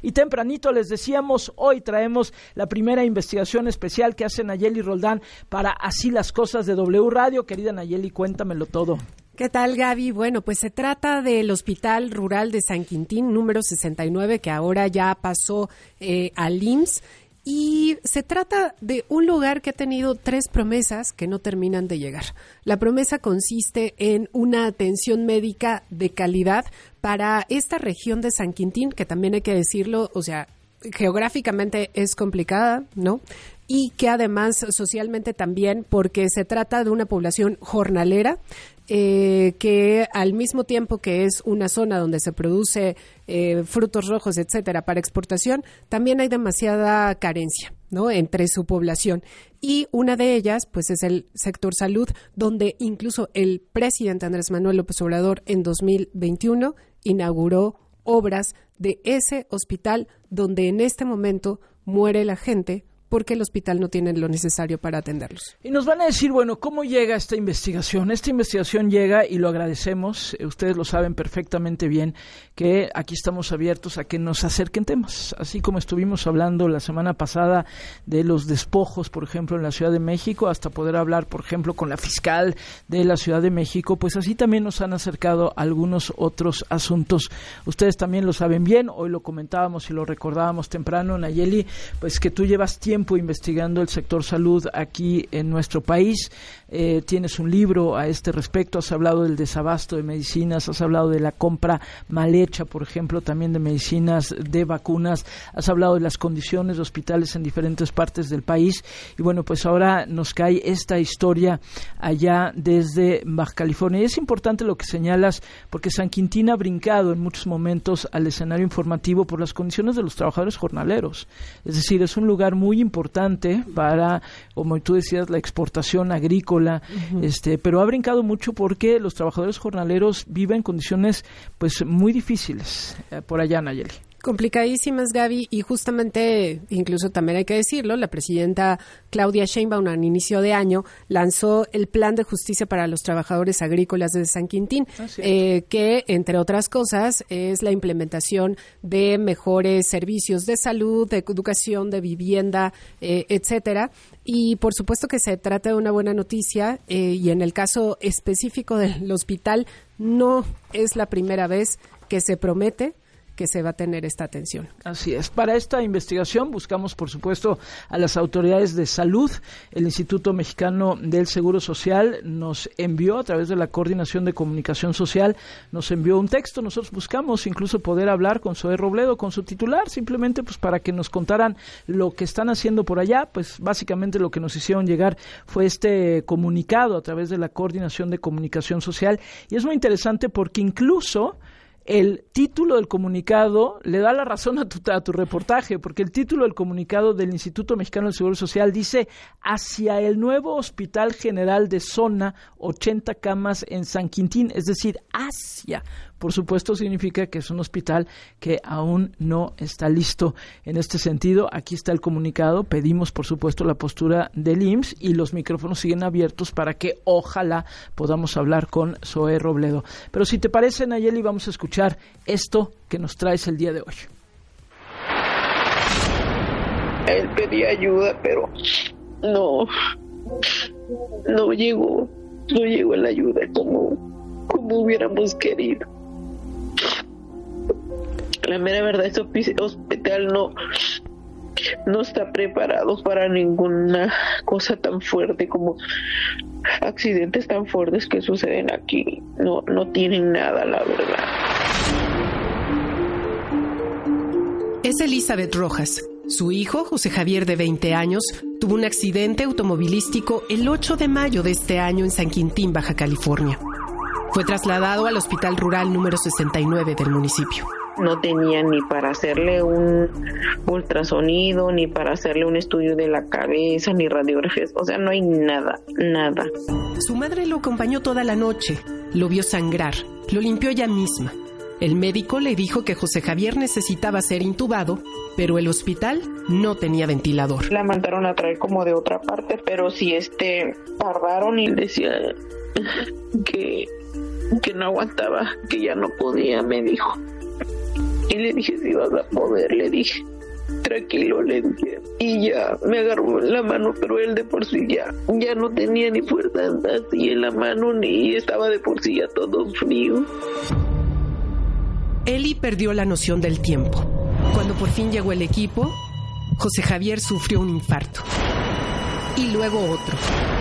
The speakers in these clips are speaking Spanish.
Y tempranito les decíamos, hoy traemos la primera investigación especial que hace Nayeli Roldán para Así las Cosas de W Radio. Querida Nayeli, cuéntamelo todo. ¿Qué tal, Gaby? Bueno, pues se trata del Hospital Rural de San Quintín, número 69, que ahora ya pasó al IMSS. Y se trata de un lugar que ha tenido 3 promesas que no terminan de llegar. La promesa consiste en una atención médica de calidad para esta región de San Quintín, que también hay que decirlo, o sea, geográficamente es complicada, ¿no? Y que además socialmente también, porque se trata de una población jornalera, que al mismo tiempo que es una zona donde se produce frutos rojos, etcétera, para exportación, también hay demasiada carencia, ¿no?, entre su población. Y una de ellas, pues, es el sector salud, donde incluso el presidente Andrés Manuel López Obrador en 2021 inauguró obras de ese hospital donde en este momento muere la gente porque el hospital no tiene lo necesario para atenderlos. Y nos van a decir, bueno, ¿cómo llega esta investigación? Esta investigación llega, y lo agradecemos, ustedes lo saben perfectamente bien, que aquí estamos abiertos a que nos acerquen temas, así como estuvimos hablando la semana pasada de los despojos, por ejemplo, en la Ciudad de México, hasta poder hablar, por ejemplo, con la fiscal de la Ciudad de México, pues así también nos han acercado algunos otros asuntos. Ustedes también lo saben bien, hoy lo comentábamos y lo recordábamos temprano, Nayeli, pues que tú llevas tiempo investigando el sector salud aquí en nuestro país. Tienes un libro a este respecto, has hablado del desabasto de medicinas, has hablado de la compra mal hecha, por ejemplo, también de medicinas, de vacunas, has hablado de las condiciones de hospitales en diferentes partes del país, y bueno, pues ahora nos cae esta historia allá desde Baja California. Y es importante lo que señalas, porque San Quintín ha brincado en muchos momentos al escenario informativo por las condiciones de los trabajadores jornaleros. Es decir, es un lugar muy importante para, como tú decías, la exportación agrícola, pero ha brincado mucho porque los trabajadores jornaleros viven en condiciones pues muy difíciles por allá, Nayeli. Complicadísimas, Gaby, y justamente, incluso también hay que decirlo, la presidenta Claudia Sheinbaum al inicio de año lanzó el Plan de Justicia para los Trabajadores Agrícolas de San Quintín, que, entre otras cosas, es la implementación de mejores servicios de salud, de educación, de vivienda, etcétera. Y por supuesto que se trata de una buena noticia, y en el caso específico del hospital, no es la primera vez que se promete que se va a tener esta atención. Así es. Para esta investigación buscamos, por supuesto, a las autoridades de salud. El Instituto Mexicano del Seguro Social nos envió, a través de la Coordinación de Comunicación Social, nos envió un texto. Nosotros buscamos incluso poder hablar con Zoé Robledo, con su titular, simplemente pues para que nos contaran lo que están haciendo por allá. Pues básicamente lo que nos hicieron llegar fue este comunicado a través de la Coordinación de Comunicación Social, y es muy interesante porque incluso el título del comunicado le da la razón a tu reportaje, porque el título del comunicado del Instituto Mexicano del Seguro Social dice: hacia el nuevo Hospital General de Zona, 80 camas en San Quintín, es decir, hacia. Por supuesto, significa que es un hospital que aún no está listo. En este sentido, aquí está el comunicado. Pedimos, por supuesto, la postura del IMSS, y los micrófonos siguen abiertos para que ojalá podamos hablar con Zoé Robledo. Pero si te parece, Nayeli, vamos a escuchar esto que nos traes el día de hoy. Él pedía ayuda, pero no llegó la ayuda como hubiéramos querido. La mera verdad, este hospital no está preparado para ninguna cosa tan fuerte como accidentes tan fuertes que suceden aquí. No tienen nada, la verdad. Es Elizabeth Rojas. Su hijo, José Javier, de 20 años, tuvo un accidente automovilístico el 8 de mayo de este año en San Quintín, Baja California. Fue trasladado al Hospital Rural número 69 del municipio. No tenía ni para hacerle un ultrasonido, ni para hacerle un estudio de la cabeza, ni radiografías. O sea, no hay nada. Su madre lo acompañó toda la noche. Lo vio sangrar. Lo limpió ella misma. El médico le dijo que José Javier necesitaba ser intubado, pero el hospital no tenía ventilador. La mandaron a traer como de otra parte, pero sí tardaron, y decía que no aguantaba, que ya no podía, me dijo. Y le dije, si vas a poder, le dije. Tranquilo, le dije. Y ya me agarró la mano, pero él de por sí ya no tenía ni fuerza así en la mano, ni estaba de por sí ya todo frío. Eli perdió la noción del tiempo. Cuando por fin llegó el equipo, José Javier sufrió un infarto. Y luego otro.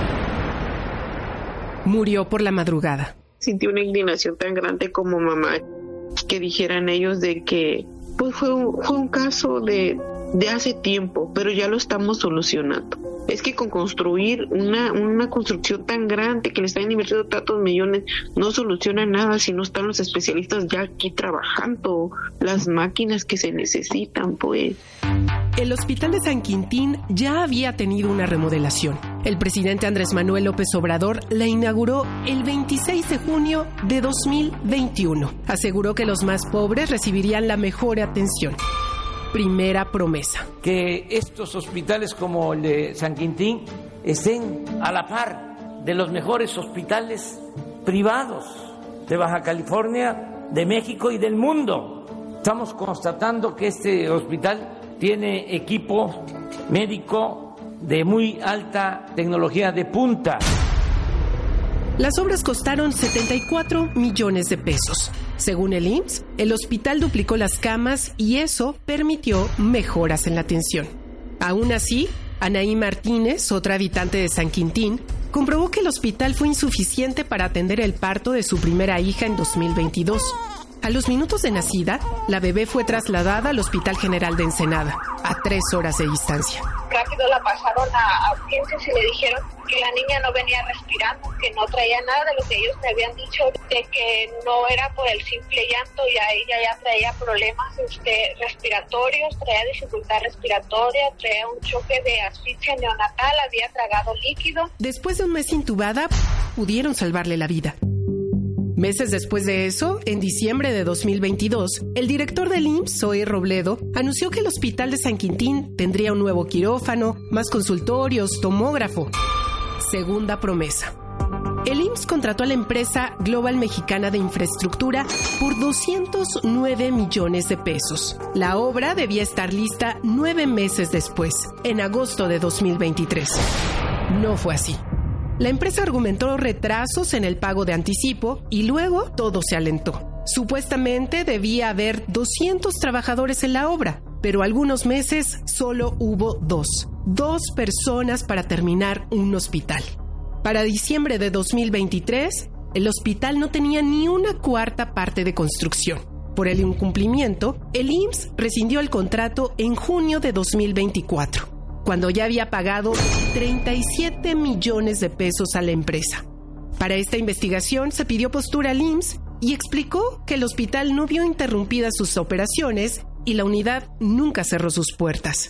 Murió por la madrugada. Sentí una indignación tan grande como mamá, que dijeran ellos de que pues fue un caso de hace tiempo, pero ya lo estamos solucionando. Es que con construir una construcción tan grande que le están invirtiendo tantos millones no soluciona nada si no están los especialistas ya aquí trabajando, las máquinas que se necesitan, pues. El Hospital de San Quintín ya había tenido una remodelación. El presidente Andrés Manuel López Obrador la inauguró el 26 de junio de 2021. Aseguró que los más pobres recibirían la mejor atención. Primera promesa. Que estos hospitales como el de San Quintín estén a la par de los mejores hospitales privados de Baja California, de México y del mundo. Estamos constatando que este hospital tiene equipo médico de muy alta tecnología de punta. Las obras costaron 74 millones de pesos. Según el IMSS, el hospital duplicó las camas y eso permitió mejoras en la atención. Aún así, Anaí Martínez, otra habitante de San Quintín, comprobó que el hospital fue insuficiente para atender el parto de su primera hija en 2022. A los minutos de nacida, la bebé fue trasladada al Hospital General de Ensenada, a 3 horas de distancia. Rápido la pasaron a urgencias y le dijeron que la niña no venía respirando, que no traía nada de lo que ellos me habían dicho, de que no era por el simple llanto, y a ella ya traía problemas respiratorios, traía dificultad respiratoria, traía un choque de asfixia neonatal, había tragado líquido. Después de un mes intubada, pudieron salvarle la vida. Meses después de eso, en diciembre de 2022, el director del IMSS, Zoe Robledo, anunció que el Hospital de San Quintín tendría un nuevo quirófano, más consultorios, tomógrafo. Segunda promesa. El IMSS contrató a la empresa Global Mexicana de Infraestructura por 209 millones de pesos. La obra debía estar lista 9 meses después, en agosto de 2023. No fue así. La empresa argumentó retrasos en el pago de anticipo y luego todo se alentó. Supuestamente debía haber 200 trabajadores en la obra, pero algunos meses solo hubo 2 personas para terminar un hospital. Para diciembre de 2023, el hospital no tenía ni una cuarta parte de construcción. Por el incumplimiento, el IMSS rescindió el contrato en junio de 2024. Cuando ya había pagado 37 millones de pesos a la empresa. Para esta investigación se pidió postura al IMSS y explicó que el hospital no vio interrumpidas sus operaciones y la unidad nunca cerró sus puertas.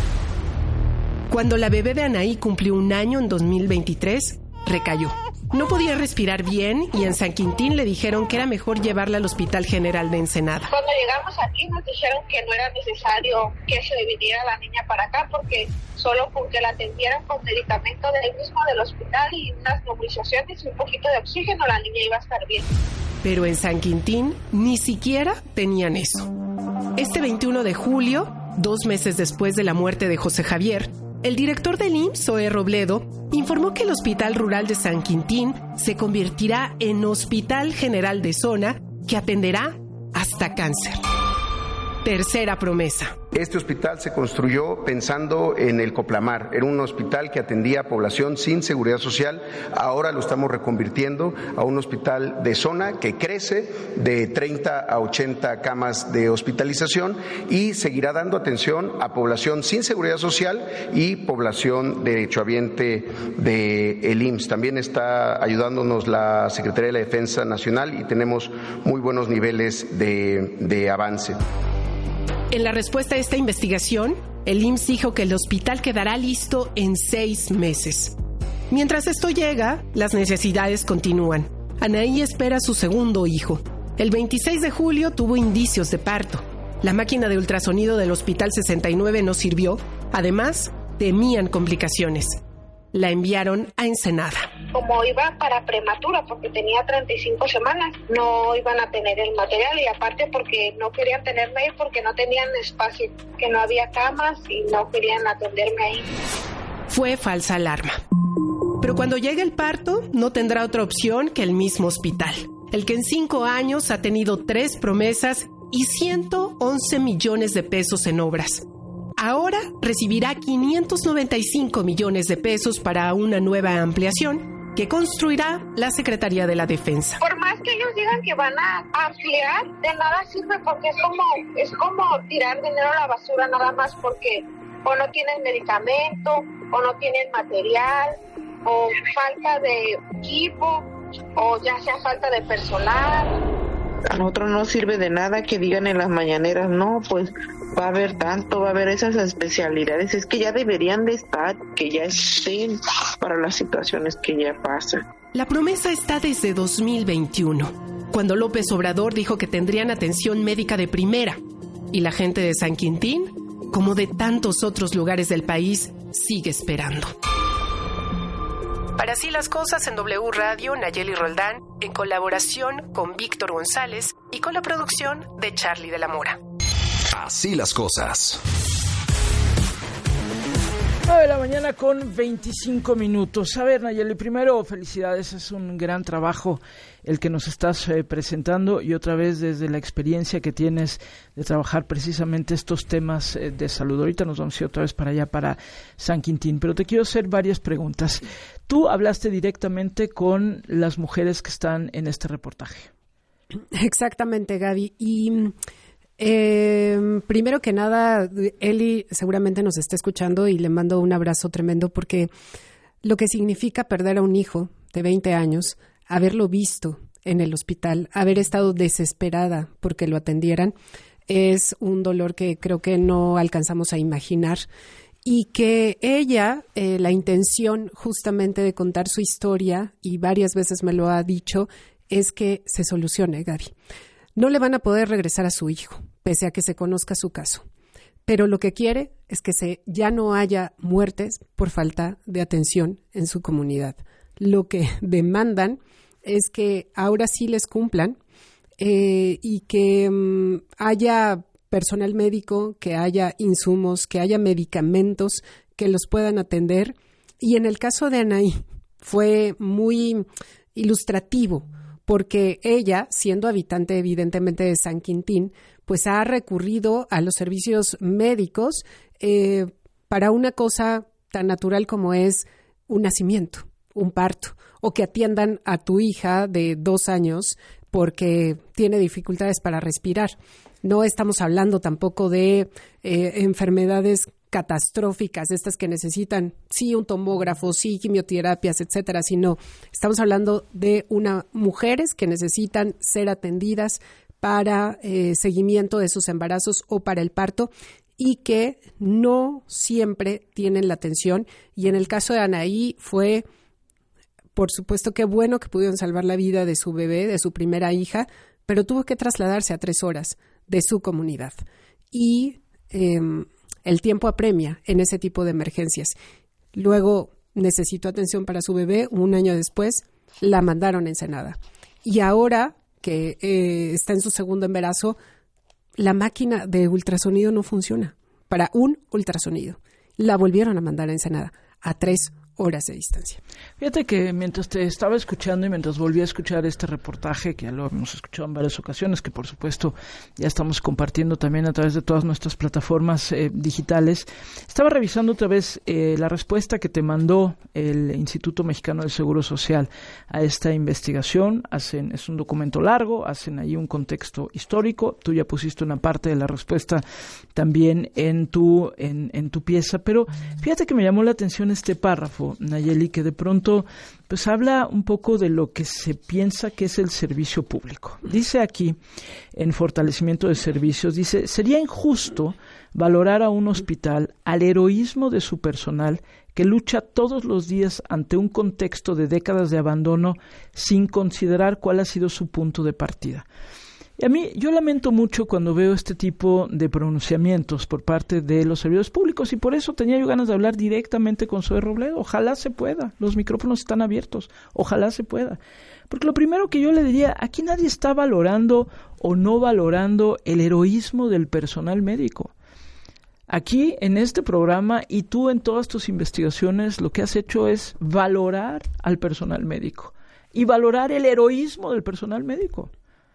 Cuando la bebé de Anaí cumplió 1 año en 2023, recayó. No podía respirar bien y en San Quintín le dijeron que era mejor llevarla al Hospital General de Ensenada. Cuando llegamos aquí nos dijeron que no era necesario que se viniera la niña para acá porque solo con que la atendieran con medicamento del mismo del hospital y unas nebulizaciones y un poquito de oxígeno, la niña iba a estar bien. Pero en San Quintín ni siquiera tenían eso. Este 21 de julio, 2 meses después de la muerte de José Javier, el director del IMSS, Zoe Robledo, informó que el Hospital Rural de San Quintín se convertirá en Hospital General de Zona que atenderá hasta cáncer. Tercera promesa. Este hospital se construyó pensando en el Coplamar. Era un hospital que atendía a población sin seguridad social. Ahora lo estamos reconvirtiendo a un hospital de zona que crece de 30 a 80 camas de hospitalización y seguirá dando atención a población sin seguridad social y población derechohabiente del IMSS. También está ayudándonos la Secretaría de la Defensa Nacional y tenemos muy buenos niveles de avance. En la respuesta a esta investigación, el IMSS dijo que el hospital quedará listo en 6 meses. Mientras esto llega, las necesidades continúan. Anaí espera a su segundo hijo. El 26 de julio tuvo indicios de parto. La máquina de ultrasonido del Hospital 69 no sirvió. Además, temían complicaciones. La enviaron a Ensenada. como iba para prematura, porque tenía 35 semanas, no iban a tener el material, y aparte porque no querían tenerme ahí porque no tenían espacio, que no había camas y no querían atenderme ahí. Fue falsa alarma. Pero cuando llegue el parto, no tendrá otra opción que el mismo hospital, el que en 5 años ha tenido 3 promesas y 111 millones de pesos en obras. Ahora recibirá 595 millones de pesos para una nueva ampliación que construirá la Secretaría de la Defensa. Por más que ellos digan que van a ampliar, de nada sirve, porque es como tirar dinero a la basura, nada más porque o no tienen medicamento, o no tienen material, o falta de equipo, o ya sea falta de personal. A nosotros no sirve de nada que digan en las mañaneras, no, pues va a haber tanto, va a haber esas especialidades. Es que ya deberían de estar, que ya estén para las situaciones que ya pasan. La promesa está desde 2021, cuando López Obrador dijo que tendrían atención médica de primera. Y la gente de San Quintín, como de tantos otros lugares del país, sigue esperando. Para Así las Cosas en W Radio, Nayeli Roldán, en colaboración con Víctor González y con la producción de Charlie de la Mora. Así las cosas. 9 de la mañana con 25 minutos. A ver, Nayeli, primero, felicidades, es un gran trabajo el que nos estás presentando, y otra vez desde la experiencia que tienes de trabajar precisamente estos temas de salud. Ahorita nos vamos a ir otra vez para allá, para San Quintín, pero te quiero hacer varias preguntas. Tú hablaste directamente con las mujeres que están en este reportaje. Exactamente, Gaby, y primero que nada, Eli seguramente nos está escuchando y le mando un abrazo tremendo, porque lo que significa perder a un hijo de 20 años, haberlo visto en el hospital, haber estado desesperada porque lo atendieran, es un dolor que creo que no alcanzamos a imaginar. Y que ella, la intención justamente de contar su historia, y varias veces me lo ha dicho, es que se solucione, Gaby. No le van a poder regresar a su hijo, pese a que se conozca su caso. Pero lo que quiere es que ya no haya muertes por falta de atención en su comunidad. Lo que demandan es que ahora sí les cumplan y que haya personal médico, que haya insumos, que haya medicamentos que los puedan atender. Y en el caso de Anaí fue muy ilustrativo, porque ella, siendo habitante evidentemente de San Quintín, pues ha recurrido a los servicios médicos para una cosa tan natural como es un nacimiento, un parto, o que atiendan a tu hija de 2 años porque tiene dificultades para respirar. No estamos hablando tampoco de enfermedades catastróficas, estas que necesitan, sí, un tomógrafo, sí, quimioterapias, etcétera, sino estamos hablando de mujeres que necesitan ser atendidas para seguimiento de sus embarazos o para el parto, y que no siempre tienen la atención. Y en el caso de Anaí fue, por supuesto, qué bueno que pudieron salvar la vida de su bebé, de su primera hija, pero tuvo que trasladarse a 3 horas de su comunidad. Y el tiempo apremia en ese tipo de emergencias. Luego necesitó atención para su bebé. 1 año después la mandaron a Ensenada. Y ahora que está en su segundo embarazo, la máquina de ultrasonido no funciona para un ultrasonido. La volvieron a mandar a Ensenada a 3 horas de distancia. Fíjate que mientras te estaba escuchando y mientras volví a escuchar este reportaje, que ya lo hemos escuchado en varias ocasiones, que por supuesto ya estamos compartiendo también a través de todas nuestras plataformas digitales, estaba revisando otra vez la respuesta que te mandó el Instituto Mexicano del Seguro Social a esta investigación. Es un documento largo, hacen ahí un contexto histórico. Tú ya pusiste una parte de la respuesta también en tu pieza, pero fíjate que me llamó la atención este párrafo, Nayeli, que de pronto pues habla un poco de lo que se piensa que es el servicio público. Dice aquí, en fortalecimiento de servicios, dice: sería injusto valorar a un hospital al heroísmo de su personal que lucha todos los días ante un contexto de décadas de abandono sin considerar cuál ha sido su punto de partida. Y a mí, yo lamento mucho cuando veo este tipo de pronunciamientos por parte de los servidores públicos, y por eso tenía yo ganas de hablar directamente con Zoe Robledo. Ojalá se pueda, los micrófonos están abiertos, ojalá se pueda. Porque lo primero que yo le diría, aquí nadie está valorando o no valorando el heroísmo del personal médico. Aquí, en este programa, y tú en todas tus investigaciones, lo que has hecho es valorar al personal médico y valorar el heroísmo del personal médico.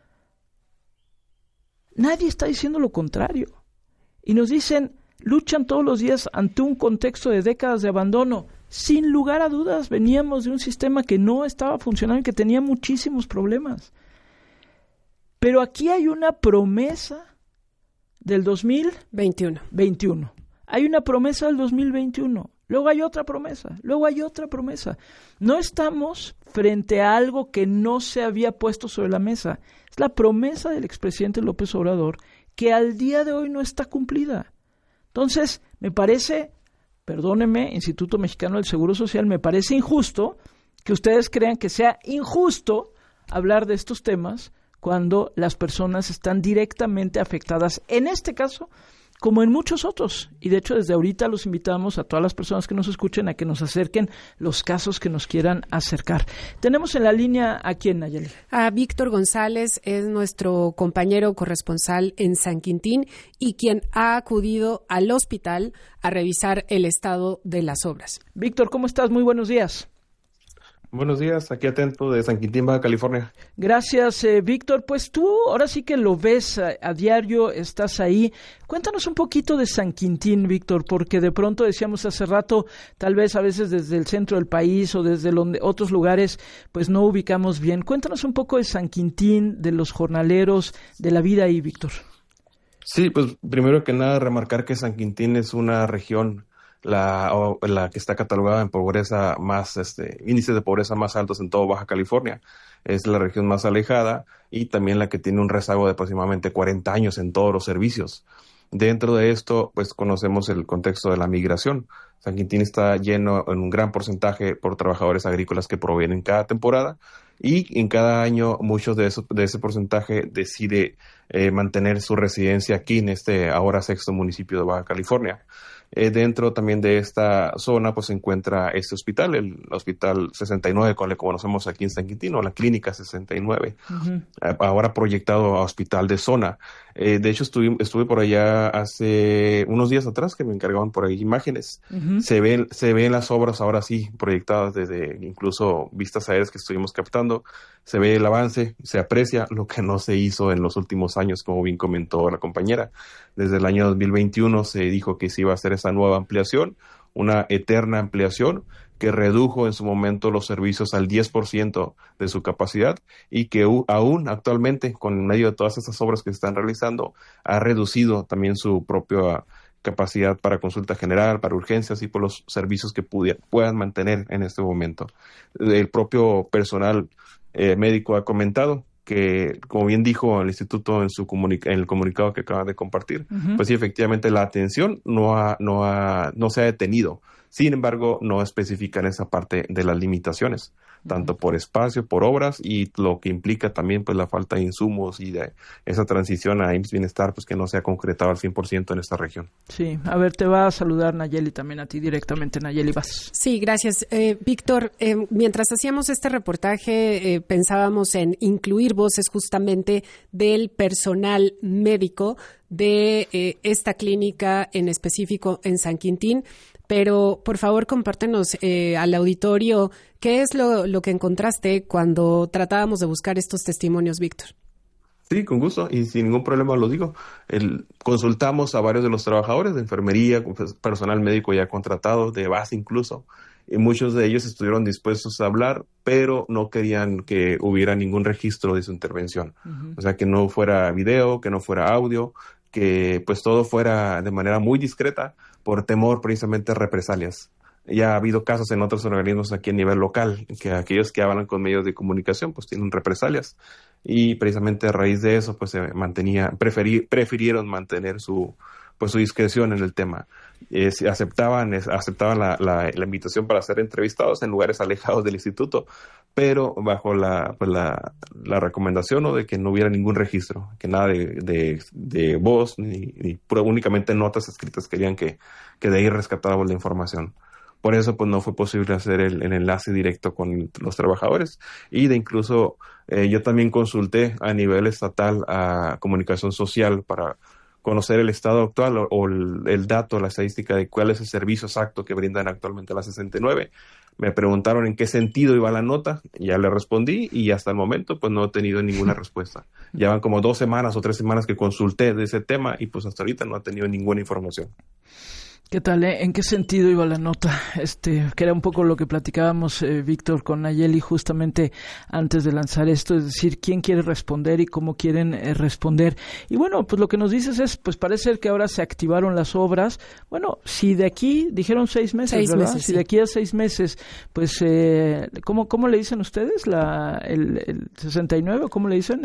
Nadie está diciendo lo contrario. Y nos dicen, luchan todos los días ante un contexto de décadas de abandono. Sin lugar a dudas, veníamos de un sistema que no estaba funcionando y que tenía muchísimos problemas. Pero aquí hay una promesa del 2021. Hay una promesa del 2021. Luego hay otra promesa. Luego hay otra promesa. No estamos frente a algo que no se había puesto sobre la mesa. Es la promesa del expresidente López Obrador que al día de hoy no está cumplida. Entonces, me parece, perdónenme, Instituto Mexicano del Seguro Social, me parece injusto que ustedes crean que sea injusto hablar de estos temas cuando las personas están directamente afectadas, en este caso, como en muchos otros. Y de hecho, desde ahorita los invitamos a todas las personas que nos escuchen a que nos acerquen los casos que nos quieran acercar. Tenemos en la línea ¿a quién, Nayeli? A Víctor González, es nuestro compañero corresponsal en San Quintín y quien ha acudido al hospital a revisar el estado de las obras. Víctor, ¿cómo estás? Muy buenos días. Buenos días, aquí atento de San Quintín, Baja California. Gracias, Víctor. Pues tú ahora sí que lo ves a diario, estás ahí. Cuéntanos un poquito de San Quintín, Víctor, porque de pronto decíamos hace rato, tal vez a veces desde el centro del país o desde otros lugares, pues no ubicamos bien. Cuéntanos un poco de San Quintín, de los jornaleros, de la vida ahí, Víctor. Sí, pues primero que nada remarcar que San Quintín es una región la que está catalogada en pobreza más, índices de pobreza más altos en todo Baja California. Es la región más alejada y también la que tiene un rezago de aproximadamente 40 años en todos los servicios. Dentro de esto, pues conocemos el contexto de la migración. San Quintín está lleno en un gran porcentaje por trabajadores agrícolas que provienen cada temporada y en cada año muchos de ese porcentaje decide mantener su residencia aquí en este ahora sexto municipio de Baja California. Dentro también de esta zona pues se encuentra este hospital, el Hospital 69, como le conocemos aquí en San Quintín, o la Clínica 69, ahora proyectado a hospital de zona. De hecho, estuve por allá hace unos días atrás que me encargaban por ahí imágenes. Se ven las obras ahora sí proyectadas desde incluso vistas aéreas que estuvimos captando. Se ve el avance, se aprecia lo que no se hizo en los últimos años, como bien comentó la compañera. Desde el año 2021 se dijo que se iba a hacer esa nueva ampliación, una eterna ampliación que redujo en su momento los servicios al 10% de su capacidad y que aún actualmente, con medio de todas estas obras que se están realizando, ha reducido también su propia capacidad para consulta general, para urgencias y por los servicios que puedan mantener en este momento. El propio personal médico ha comentado que, como bien dijo el instituto en el comunicado que acaba de compartir, pues sí, efectivamente la atención no se ha detenido. Sin embargo, no especifican esa parte de las limitaciones, tanto por espacio, por obras y lo que implica también pues la falta de insumos y de esa transición a IMSS Bienestar pues que no se ha concretado al 100% en esta región. Sí, a ver, te va a saludar Nayeli también a ti directamente. Nayeli, vas. Sí, gracias. Víctor, mientras hacíamos este reportaje pensábamos en incluir voces justamente del personal médico de esta clínica en específico en San Quintín. Pero, por favor, compártenos al auditorio qué es lo que encontraste cuando tratábamos de buscar estos testimonios, Víctor. Sí, con gusto y sin ningún problema lo digo. Consultamos a varios de los trabajadores de enfermería, personal médico ya contratado, de base incluso, y muchos de ellos estuvieron dispuestos a hablar, pero no querían que hubiera ningún registro de su intervención. O sea, que no fuera video, que no fuera audio, que pues todo fuera de manera muy discreta por temor precisamente a represalias. Ya ha habido casos en otros organismos aquí a nivel local, que aquellos que hablan con medios de comunicación pues tienen represalias y precisamente a raíz de eso pues se prefirieron mantener su pues su discreción en el tema. Aceptaban la invitación para ser entrevistados en lugares alejados del instituto, pero bajo la recomendación, ¿no?, de que no hubiera ningún registro, que nada de voz ni únicamente notas escritas. Querían que de ahí rescatáramos la información. Por eso pues no fue posible hacer el enlace directo con los trabajadores, y incluso yo también consulté a nivel estatal a Comunicación Social para conocer el estado actual o el dato, la estadística de cuál es el servicio exacto que brindan actualmente las 69. Me preguntaron en qué sentido iba la nota, ya le respondí, y hasta el momento pues no he tenido ninguna respuesta. Ya van como 2 semanas o 3 semanas que consulté de ese tema y pues hasta ahorita no he tenido ninguna información. ¿Qué tal? ¿En qué sentido iba la nota? Que era un poco lo que platicábamos, Víctor, con Nayeli justamente antes de lanzar esto, es decir, quién quiere responder y cómo quieren responder. Y bueno, pues lo que nos dices es, pues parece ser que ahora se activaron las obras. Bueno, si de aquí, dijeron 6 meses, 6 ¿verdad? meses, si sí. de aquí a 6 meses, pues, ¿cómo le dicen ustedes? ¿El 69 o cómo le dicen?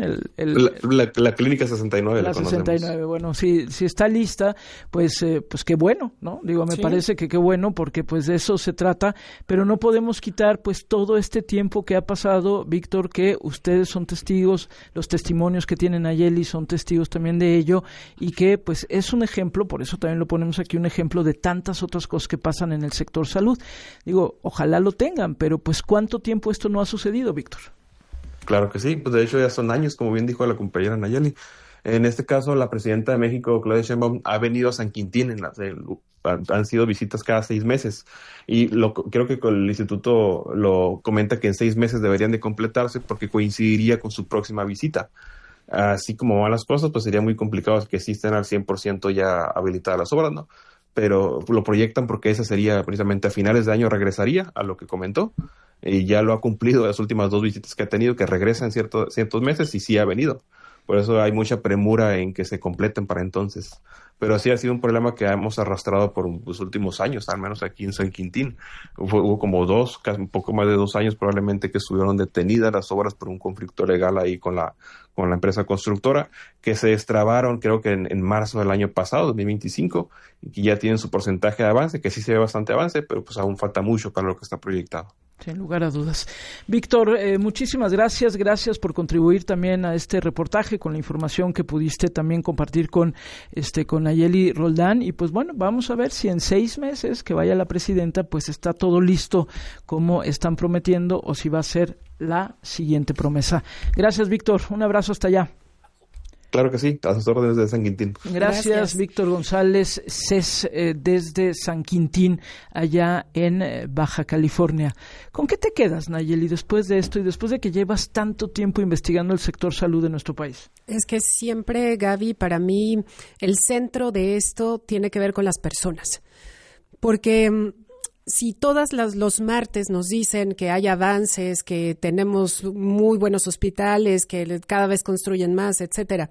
La clínica 69. La 69, bueno, si está lista, pues qué bueno, ¿no? Digo, me parece que qué bueno, porque pues de eso se trata, pero no podemos quitar pues todo este tiempo que ha pasado, Víctor, que ustedes son testigos, los testimonios que tienen Nayeli son testigos también de ello, y que pues es un ejemplo, por eso también lo ponemos aquí, un ejemplo de tantas otras cosas que pasan en el sector salud. Digo, ojalá lo tengan, pero pues ¿cuánto tiempo esto no ha sucedido, Víctor? Claro que sí, pues de hecho ya son años, como bien dijo la compañera Nayeli. En este caso, la presidenta de México, Claudia Sheinbaum, ha venido a San Quintín, han sido visitas cada 6 meses, y creo que el instituto lo comenta que en 6 meses deberían de completarse porque coincidiría con su próxima visita. Así como van las cosas, pues sería muy complicado que sí estén al 100% ya habilitadas las obras, ¿no? Pero lo proyectan porque ese sería precisamente a finales de año, regresaría a lo que comentó, y ya lo ha cumplido las últimas 2 visitas que ha tenido, que regresa en ciertos meses, y sí ha venido. Por eso hay mucha premura en que se completen para entonces. Pero sí ha sido un problema que hemos arrastrado por los últimos años, al menos aquí en San Quintín. Hubo como un poco más de 2 años probablemente que estuvieron detenidas las obras por un conflicto legal ahí con la empresa constructora, que se destrabaron creo que en marzo del año pasado, 2025, y que ya tienen su porcentaje de avance, que sí se ve bastante avance, pero pues aún falta mucho para lo que está proyectado. Sin lugar a dudas. Víctor, muchísimas gracias. Gracias por contribuir también a este reportaje con la información que pudiste también compartir con Nayeli Roldán. Y pues bueno, vamos a ver si en 6 meses que vaya la presidenta, pues está todo listo como están prometiendo, o si va a ser la siguiente promesa. Gracias, Víctor. Un abrazo hasta allá. Claro que sí, a sus órdenes de San Quintín. Gracias. Víctor González Cés, desde San Quintín, allá en Baja California. ¿Con qué te quedas, Nayeli, después de esto y después de que llevas tanto tiempo investigando el sector salud de nuestro país? Es que siempre, Gaby, para mí el centro de esto tiene que ver con las personas. Porque si todas los martes nos dicen que hay avances, que tenemos muy buenos hospitales, que cada vez construyen más, etcétera,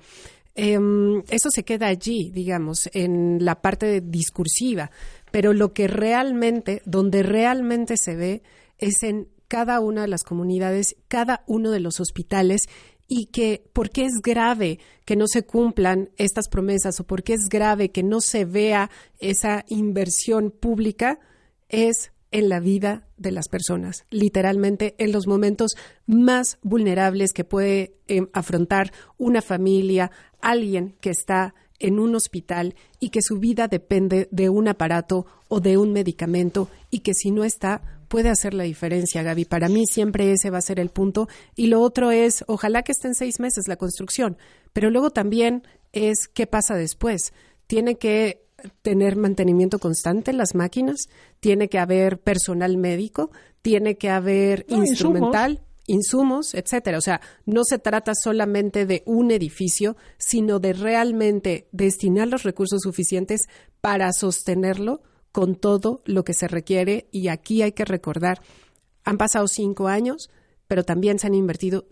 eso se queda allí, digamos, en la parte discursiva. Pero lo que donde realmente se ve es en cada una de las comunidades, cada uno de los hospitales, y que por qué es grave que no se cumplan estas promesas o por qué es grave que no se vea esa inversión pública, es en la vida de las personas, literalmente en los momentos más vulnerables que puede afrontar una familia, alguien que está en un hospital y que su vida depende de un aparato o de un medicamento, y que si no está, puede hacer la diferencia, Gaby. Para mí siempre ese va a ser el punto. Y lo otro es, ojalá que esté en 6 meses la construcción, pero luego también es qué pasa después. Tiene que tener mantenimiento constante en las máquinas, tiene que haber personal médico, tiene que haber instrumental, insumos, etcétera. O sea, no se trata solamente de un edificio, sino de realmente destinar los recursos suficientes para sostenerlo con todo lo que se requiere. Y aquí hay que recordar, han pasado 5 años, pero también se han invertido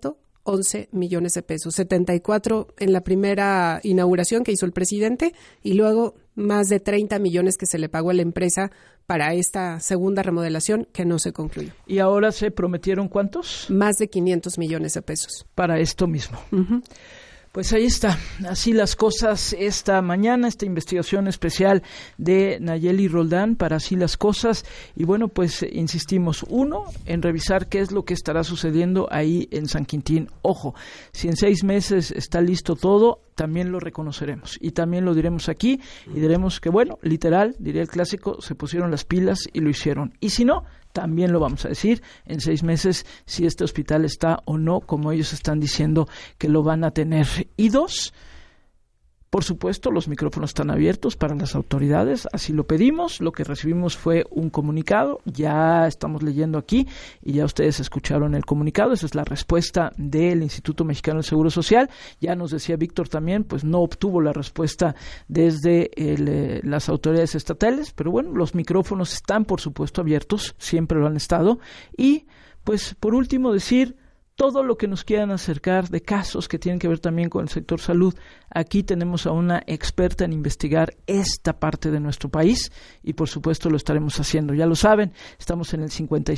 111 millones de pesos, 74 en la primera inauguración que hizo el presidente, y luego más de 30 millones que se le pagó a la empresa para esta segunda remodelación que no se concluyó. ¿Y ahora se prometieron cuántos? Más de 500 millones de pesos. Para esto mismo. Uh-huh. Pues ahí está, así las cosas esta mañana, esta investigación especial de Nayeli Roldán para Así las Cosas. Y bueno, pues insistimos, uno, en revisar qué es lo que estará sucediendo ahí en San Quintín. Ojo, si en 6 meses está listo todo, también lo reconoceremos y también lo diremos aquí y diremos que, bueno, literal, diría el clásico, se pusieron las pilas y lo hicieron. Y si no, también lo vamos a decir en 6 meses si este hospital está o no, como ellos están diciendo que lo van a tener. Y 2, por supuesto, los micrófonos están abiertos para las autoridades, así lo pedimos. Lo que recibimos fue un comunicado, ya estamos leyendo aquí y ya ustedes escucharon el comunicado. Esa es la respuesta del Instituto Mexicano del Seguro Social. Ya nos decía Víctor también, pues no obtuvo la respuesta desde las autoridades estatales, pero bueno, los micrófonos están por supuesto abiertos, siempre lo han estado. Y pues por último decir, todo lo que nos quieran acercar de casos que tienen que ver también con el sector salud, aquí tenemos a una experta en investigar esta parte de nuestro país y por supuesto lo estaremos haciendo. Ya lo saben, estamos en el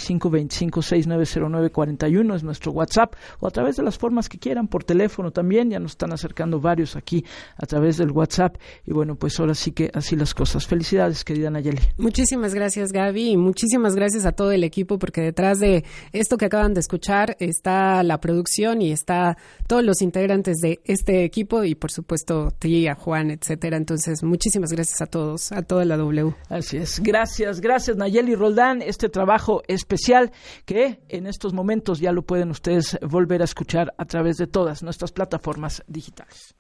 5525690941, es nuestro WhatsApp, o a través de las formas que quieran, por teléfono también, ya nos están acercando varios aquí a través del WhatsApp. Y bueno, pues ahora sí que así las cosas. Felicidades, querida Nayeli. Muchísimas gracias, Gaby, y muchísimas gracias a todo el equipo, porque detrás de esto que acaban de escuchar está la producción y está todos los integrantes de este equipo y por supuesto tía, Juan, etcétera. Entonces, muchísimas gracias a todos, a toda la W. Así es. Gracias Nayeli Roldán, este trabajo especial que en estos momentos ya lo pueden ustedes volver a escuchar a través de todas nuestras plataformas digitales.